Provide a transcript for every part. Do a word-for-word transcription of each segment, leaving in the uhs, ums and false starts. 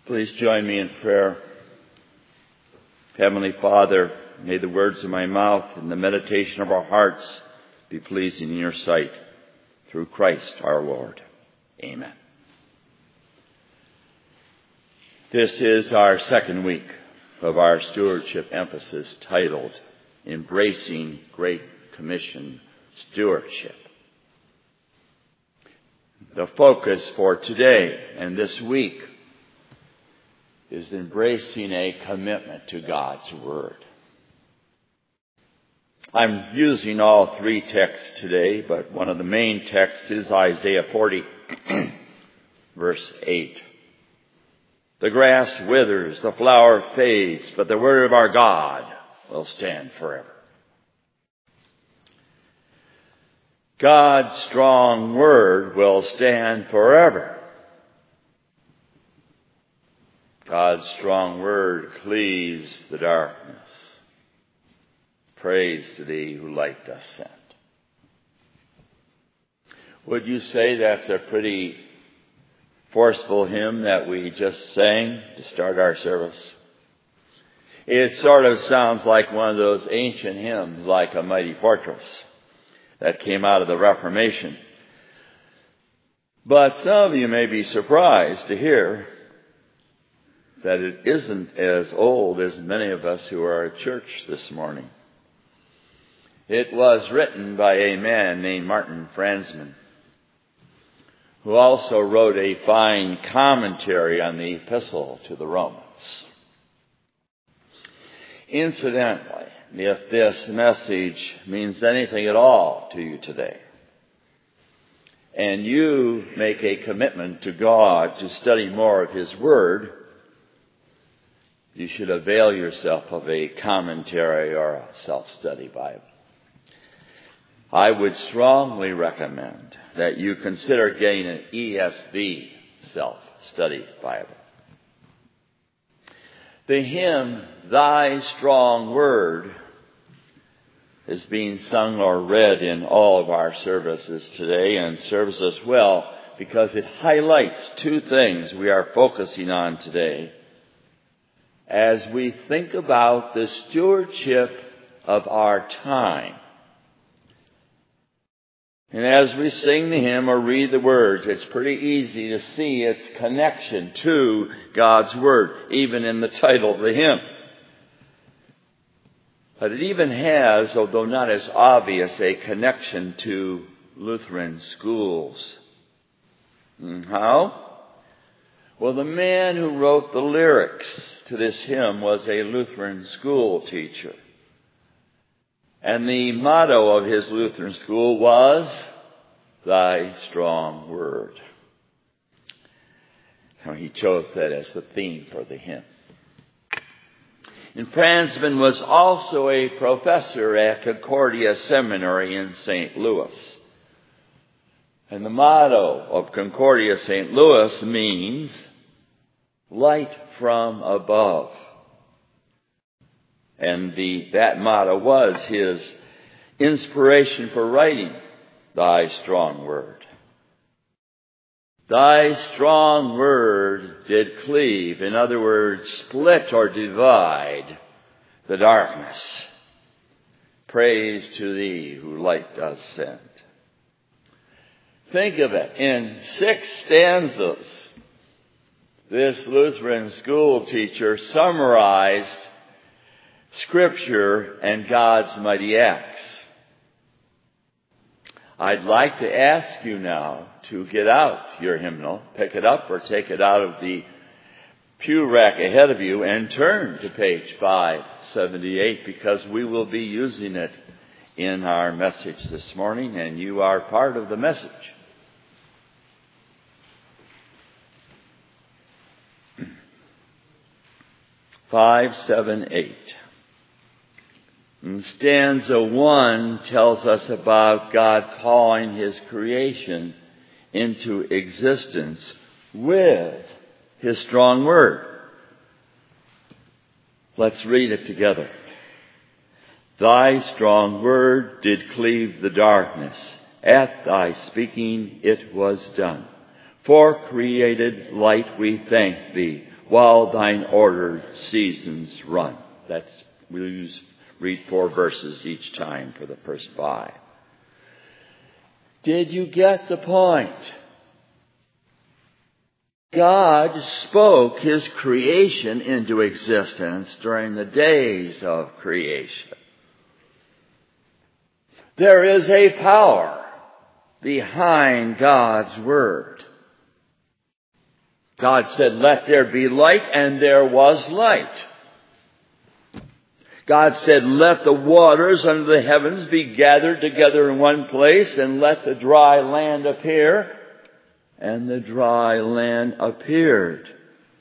Please join me in prayer. Heavenly Father, may the words of my mouth and the meditation of our hearts be pleasing in your sight. Through Christ our Lord. Amen. This is our second week of our stewardship emphasis titled Embracing Great Commission Stewardship. The focus for today and this week is embracing a commitment to God's Word. I'm using all three texts today, but one of the main texts is Isaiah forty, verse eight. The grass withers, the flower fades, but the word of our God will stand forever. God's strong word will stand forever. God's strong word cleaves the darkness. Praise to thee who light doth send. Would you say that's a pretty forceful hymn that we just sang to start our service? It sort of sounds like one of those ancient hymns, like A Mighty Fortress, that came out of the Reformation. But some of you may be surprised to hear that it isn't as old as many of us who are at church this morning. It was written by a man named Martin Franzmann, who also wrote a fine commentary on the Epistle to the Romans. Incidentally, if this message means anything at all to you today, and you make a commitment to God to study more of His Word, you should avail yourself of a commentary or a self-study Bible. I would strongly recommend that you consider getting an E S V self-study Bible. The hymn, Thy Strong Word, is being sung or read in all of our services today, and serves us well because it highlights two things we are focusing on today as we think about the stewardship of our time. And as we sing the hymn or read the words, it's pretty easy to see its connection to God's Word, even in the title of the hymn. But it even has, although not as obvious, a connection to Lutheran schools. And how? Well, the man who wrote the lyrics to this hymn was a Lutheran school teacher. And the motto of his Lutheran school was, Thy Strong Word. Now, he chose that as the theme for the hymn. And Franzmann was also a professor at Concordia Seminary in Saint Louis. And the motto of Concordia Saint Louis means, light from above. And the, that motto was his inspiration for writing Thy Strong Word. Thy strong word did cleave, in other words, split or divide the darkness. Praise to thee who light doth send. Think of it, in six stanzas, this Lutheran school teacher summarized Scripture and God's mighty acts. I'd like to ask you now to get out your hymnal, pick it up or take it out of the pew rack ahead of you and turn to page five seventy-eight, because we will be using it in our message this morning, and you are part of the message. five seventy-eight. And stanza one tells us about God calling His creation into existence with His strong word. Let's read it together. Thy strong word did cleave the darkness. At thy speaking it was done. For created light we thank thee, while thine ordered seasons run. That's, we use, read four verses each time for the first five. Did you get the point? God spoke His creation into existence during the days of creation. There is a power behind God's Word. God said, "Let there be light," and there was light. God said, "Let the waters under the heavens be gathered together in one place, and let the dry land appear." And the dry land appeared.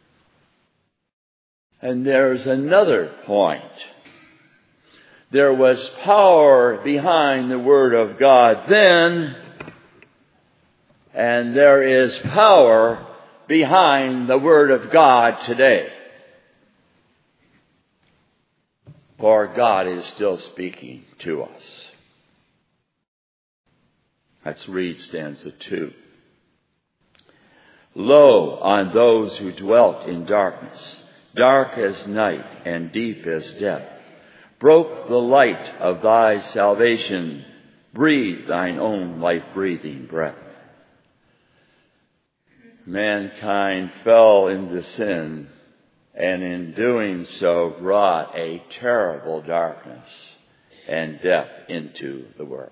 And there's another point. There was power behind the Word of God then, and there is power behind the Word of God today. For God is still speaking to us. Let's read stanza two. Lo, on those who dwelt in darkness, dark as night and deep as death, broke the light of thy salvation, breathe thine own life-breathing breath. Mankind fell into sin, and in doing so brought a terrible darkness and death into the world.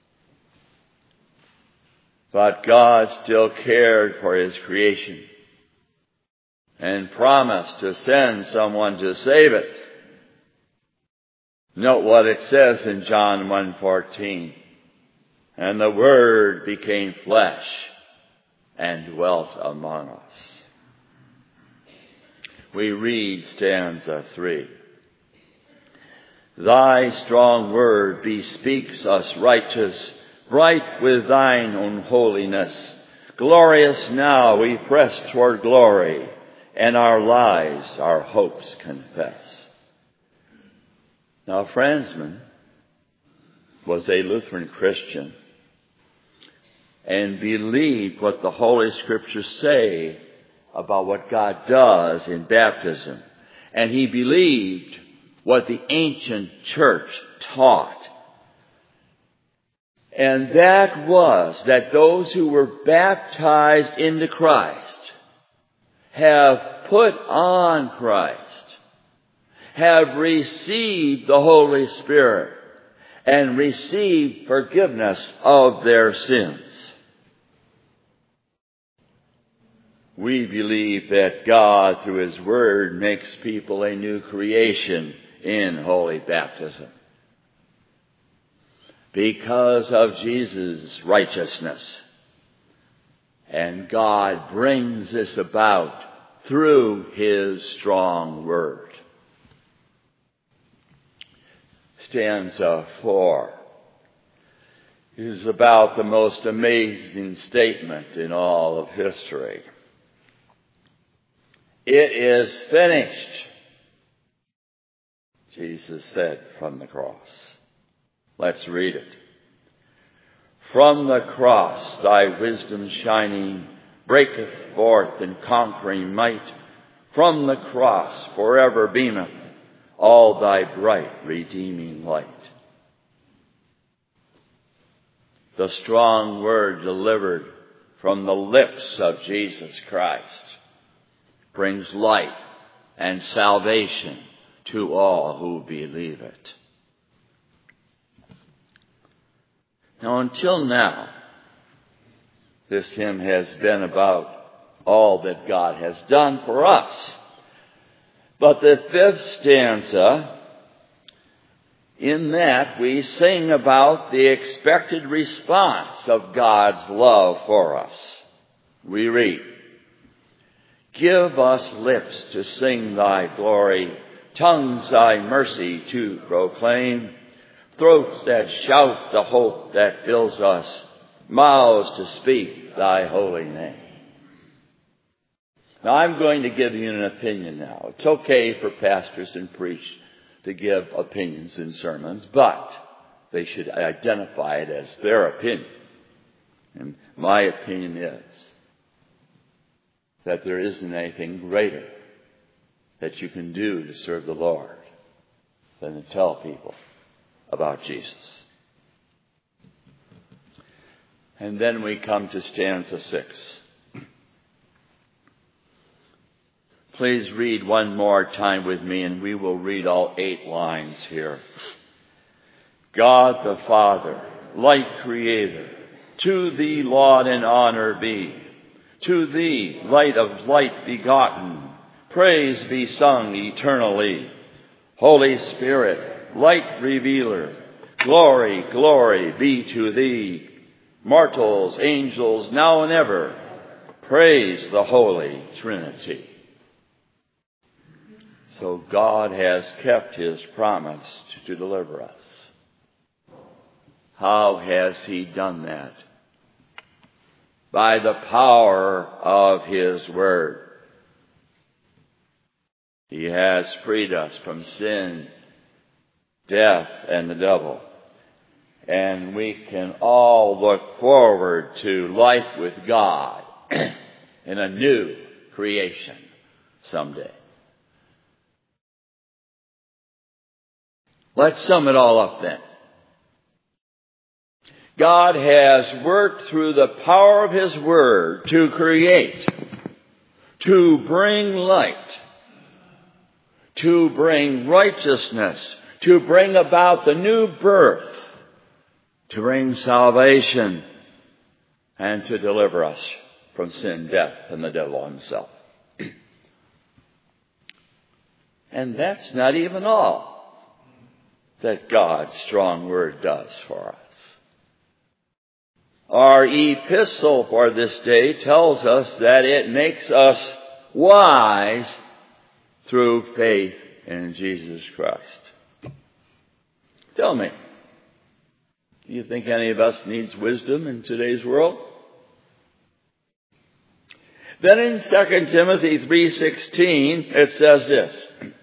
But God still cared for His creation and promised to send someone to save it. Note what it says in John one fourteen. And the Word became flesh and dwelt among us. We read stanza three. Thy strong word bespeaks us righteous, bright with thine own holiness. Glorious now we press toward glory, and our lives our hopes confess. Now, Franzman was a Lutheran Christian and believed what the Holy Scriptures say about what God does in baptism. And he believed what the ancient church taught. And that was that those who were baptized into Christ have put on Christ, have received the Holy Spirit, and received forgiveness of their sins. We believe that God, through His Word, makes people a new creation in holy baptism. Because of Jesus' righteousness. And God brings this about through His strong Word. Stanza four is about the most amazing statement in all of history. It is finished, Jesus said from the cross. Let's read it. From the cross thy wisdom shining breaketh forth in conquering might. From the cross forever beameth all thy bright redeeming light. The strong word delivered from the lips of Jesus Christ brings light and salvation to all who believe it. Now, until now, this hymn has been about all that God has done for us. But the fifth stanza, in that we sing about the expected response of God's love for us. We read, give us lips to sing thy glory, tongues thy mercy to proclaim, throats that shout the hope that fills us, mouths to speak thy holy name. Now, I'm going to give you an opinion now. It's okay for pastors and priests to give opinions in sermons, but they should identify it as their opinion. And my opinion is that there isn't anything greater that you can do to serve the Lord than to tell people about Jesus. And then we come to stanza six. Please read one more time with me, and we will read all eight lines here. God the Father, light creator, to thee laud and honor be. To thee, light of light begotten, praise be sung eternally. Holy Spirit, light revealer, glory, glory be to thee. Mortals, angels, now and ever, praise the Holy Trinity. So God has kept his promise to deliver us. How has he done that? By the power of his word. He has freed us from sin, death, and the devil. And we can all look forward to life with God in a new creation someday. Let's sum it all up then. God has worked through the power of his word to create, to bring light, to bring righteousness, to bring about the new birth, to bring salvation, and to deliver us from sin, death, and the devil himself. And that's not even all that God's strong word does for us. Our epistle for this day tells us that it makes us wise through faith in Jesus Christ. Tell me, do you think any of us needs wisdom in today's world? Then in Second Timothy three sixteen, it says this: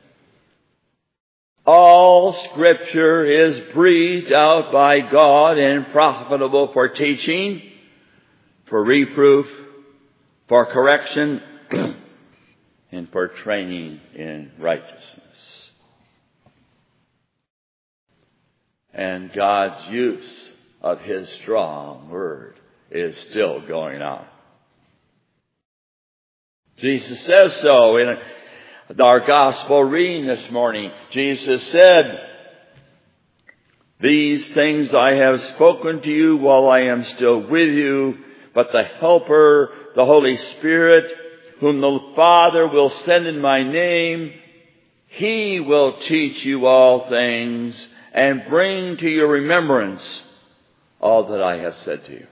all Scripture is breathed out by God and profitable for teaching, for reproof, for correction, and for training in righteousness. And God's use of his strong word is still going on. Jesus says so in our gospel reading this morning. Jesus said, these things I have spoken to you while I am still with you, but the Helper, the Holy Spirit, whom the Father will send in my name, he will teach you all things and bring to your remembrance all that I have said to you.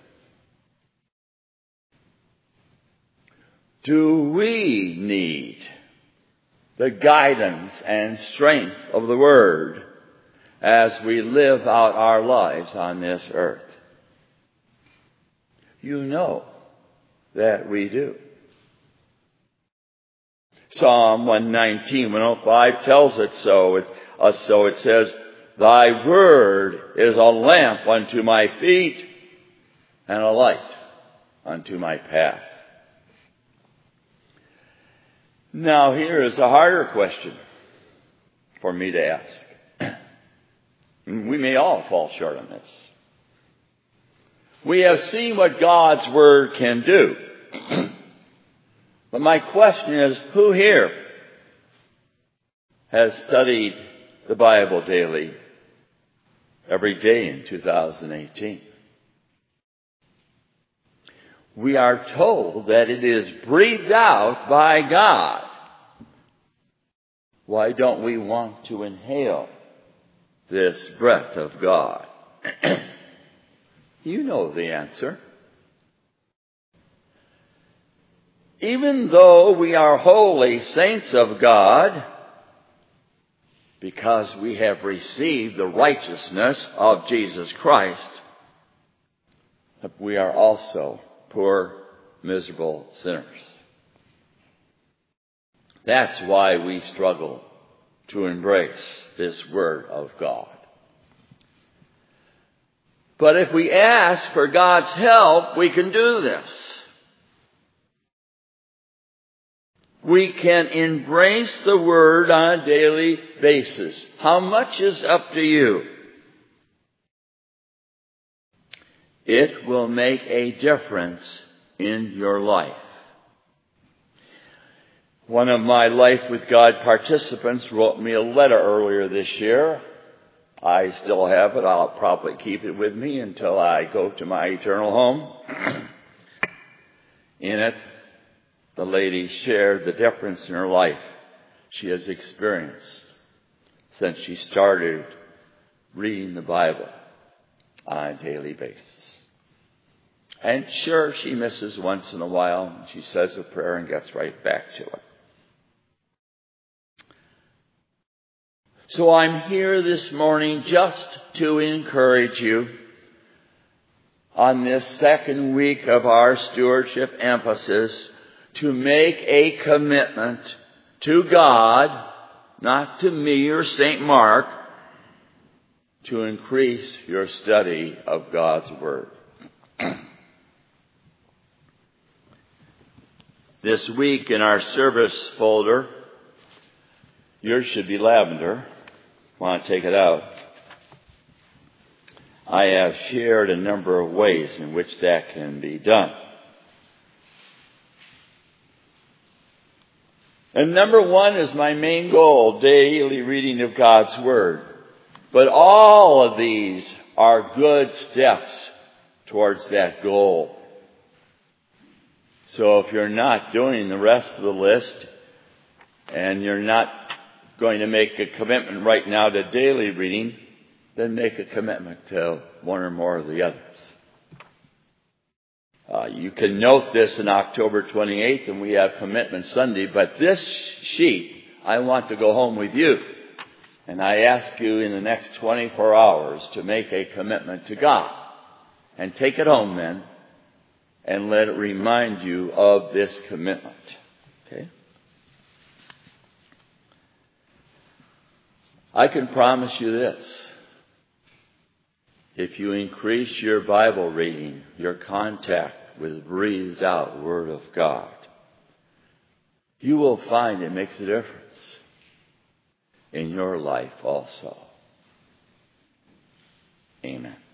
Do we need the guidance and strength of the Word as we live out our lives on this earth? You know that we do. Psalm one nineteen, one oh five tells it so. It, uh, so it says, thy word is a lamp unto my feet and a light unto my path. Now here is a harder question for me to ask. We may all fall short on this. We have seen what God's word can do. But my question is, who here has studied the Bible daily every day in two thousand eighteen? We are told that it is breathed out by God. Why don't we want to inhale this breath of God? You know the answer. Even though we are holy saints of God, because we have received the righteousness of Jesus Christ, we are also poor, miserable sinners. That's why we struggle to embrace this Word of God. But if we ask for God's help, we can do this. we can embrace the Word on a daily basis. How much is up to you? It will make a difference in your life. One of my Life with God participants wrote me a letter earlier this year. I still have it. I'll probably keep it with me until I go to my eternal home. In it, the lady shared the difference in her life she has experienced since she started reading the Bible on a daily basis. And sure, she misses once in a while. She says a prayer and gets right back to it. So I'm here this morning just to encourage you on this second week of our stewardship emphasis to make a commitment to God, not to me or Saint Mark, to increase your study of God's Word. This week in our service folder, yours should be lavender. Want to take it out? I have shared a number of ways in which that can be done. And number one is my main goal, daily reading of God's Word. But all of these are good steps towards that goal. So if you're not doing the rest of the list, and you're not going to make a commitment right now to daily reading, then make a commitment to one or more of the others. Uh, you can note this in October twenty-eighth, and we have Commitment Sunday, but this sheet, I want to go home with you. And I ask you in the next twenty-four hours to make a commitment to God. And take it home then, and let it remind you of this commitment. Okay? I can promise you this. If you increase your Bible reading, your contact with the breathed out Word of God, you will find it makes a difference in your life also. Amen.